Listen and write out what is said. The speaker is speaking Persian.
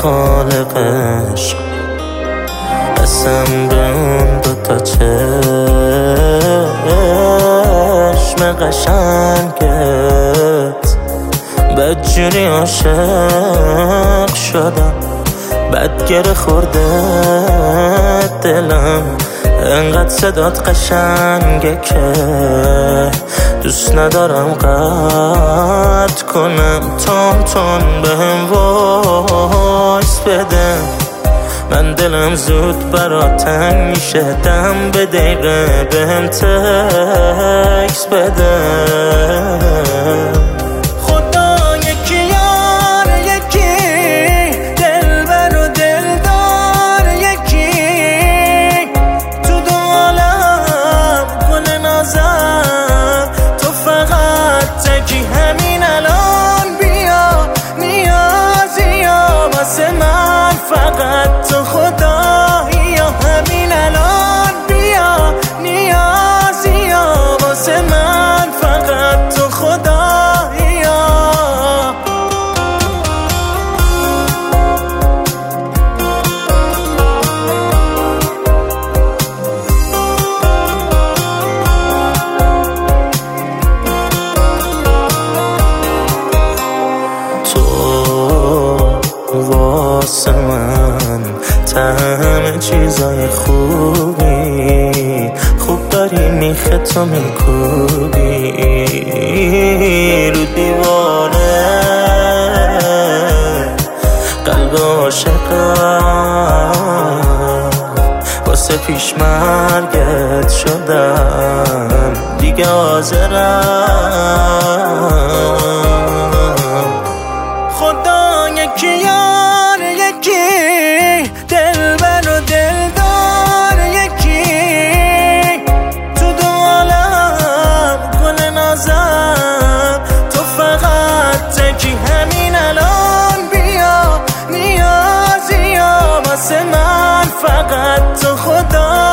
خالقش، قسم به اون دوتا چشم قشنگت. بدجوری عاشق شدم، بد گره خورده دلم، انقدر صدات قشنگه که دوست ندارم قطع کنم. تون بهم وایس بده، من دلم زود برات تنگ میشه. دم به دقیقه بهم تکس بده. فقط تو خدایی یا همین الان بیا، نیازی یا واسه من فقط تو خدایی یا. تو واسه من همه چیزای خوبی، خوب داری میخه تو میکوبی رو دیواره قلب عاشقم. واسه پیش مرگت شدم دیگه حاضرم. خدا یکی یار یکی، دلبر و دلدار یکی، تو دو عالم گل نازم، تو فقط تکی همین الان بیا، نیازی یا واسه من فقط تو خدا.